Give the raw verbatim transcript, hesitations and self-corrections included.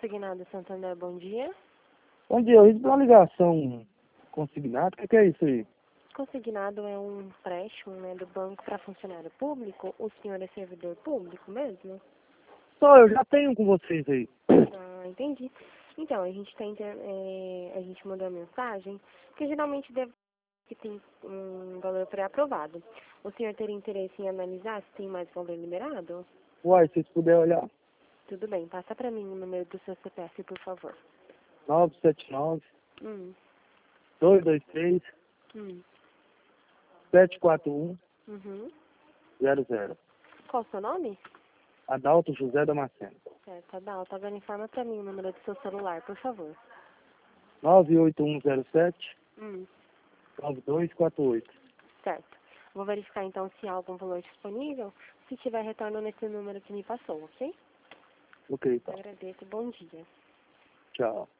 Consignado Santander, bom dia. Bom dia, eu recebi uma ligação consignada. O que, que é isso aí? Consignado é um empréstimo, né, do banco para funcionário público. O senhor é servidor público mesmo? Só, eu já tenho com vocês aí. Ah, entendi. Então, a gente tem, é, a gente mandou a mensagem, que geralmente deve que tem um valor pré-aprovado. O senhor teria interesse em analisar se tem mais valor liberado? Uai, se vocês puderem olhar. Tudo bem, passa para mim o número do seu C P F, por favor. nove sete nove, Hum, dois dois três, hum, sete quatro um, uhum. zero zero. Qual o seu nome? Adalto José Damasceno. Certo, Adalto, agora informa para mim o número do seu celular, por favor. nove oito um zero sete, Hum, nove dois quatro oito. certo. Vou verificar então se há algum valor disponível. Se tiver, retorno nesse número que me passou, ok? Ok, então. Agradeço. Bom dia. Tchau.